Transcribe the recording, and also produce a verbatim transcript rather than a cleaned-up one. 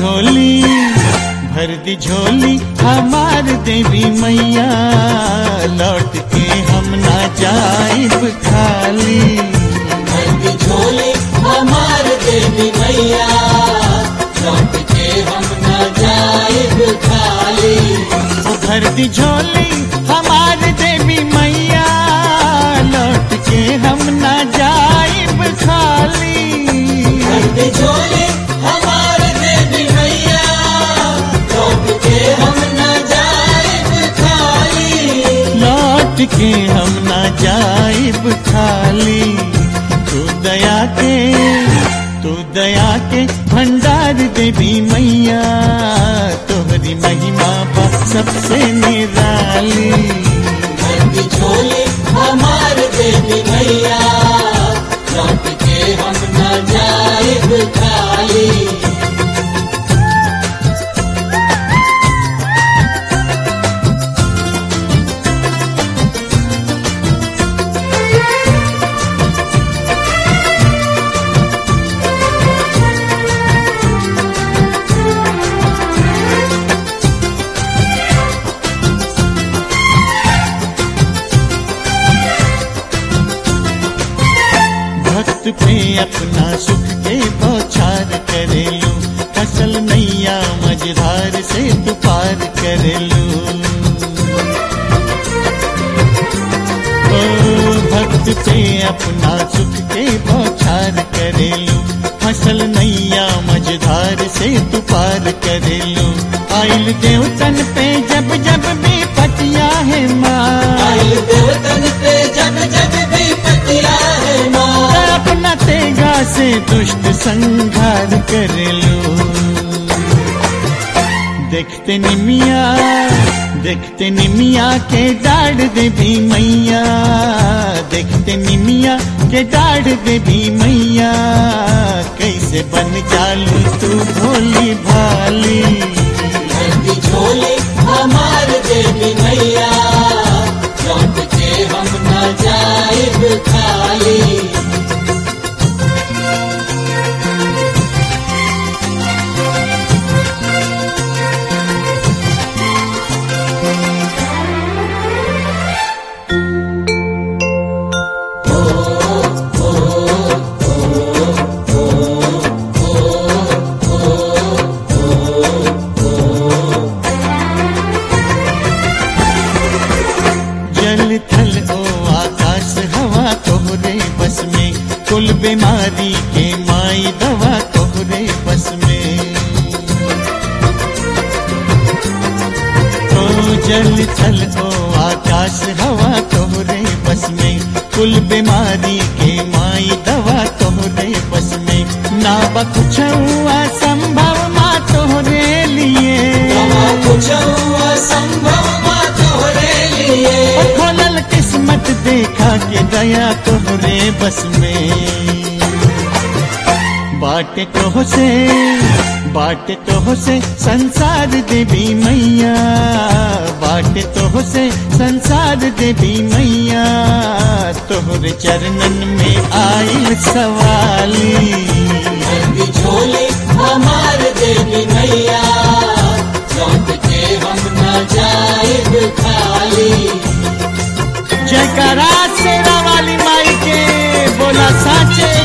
झोली भर दी झोली हमार देवी मैया, लौट के हम ना जाइब खाली। भर दी झोली हमार देवी मैया, लौट के हम ना जाइब खाली। ओ भर दी झोली हमार देवी मैया, लौट के हम ना जाइब खाली। भर दी झोली हमार देवी मैया, लौट के हम ना जाइब खाली। लौट के हम ना जाइब खाली। तू दया के तू दया के भंडार देवी मैया, तोहरी महिमा बा सबसे निराली। भर दी झोली हमार देवी मैया, लौट के हम ना जाइब खाली। भक्त पे अपना सुख के बौछार करेलू, फसल नैया मझधार से तू पार करेलू। ओ भक्त पे अपना सुख के बौछार करेलू, फसल नैया मझधार से तू पार करेलू। आइल देवतन पे जब जब भी पतिया है माँ, आइल देवतन पे जब जब भी पतिया है माँ, अपना तेगा से दुष्ट संहार कर लो। देखते निमिया देखते निमिया के डाढ़ देवी मैया, देखते निमिया के डाढ़ देवी मैया, कैसे बन जालू तू भोली भाली। भर दी झोली हमार देवी मैया, लौट के हम ना जाइब खाली। जल थल ओ आकाश हवा तोहरे बस में, कुल बीमारी के माई दवा तोहरे बस में। ओ जल थल ओ आकाश हवा तोहरे बस में, कुल बीमारी के माई दवा तोहरे बस में। ना कुछ असंभव माँ तोहरे लिए, कुछ असंभव माँ तोहरे लिए। खोलल किस्मत देखा के दया तोहरे बस में। बाटे तो से बाटे तो से संसार देवी मैया, बाटे तो से संसार देवी मैया, तोहरे चरणन में आइल सवाली। भर दी झोली हमार देवी मैया, लौट के हम ना जाइब खाली। जयकारा शेरा वाली माई के बोला साचे।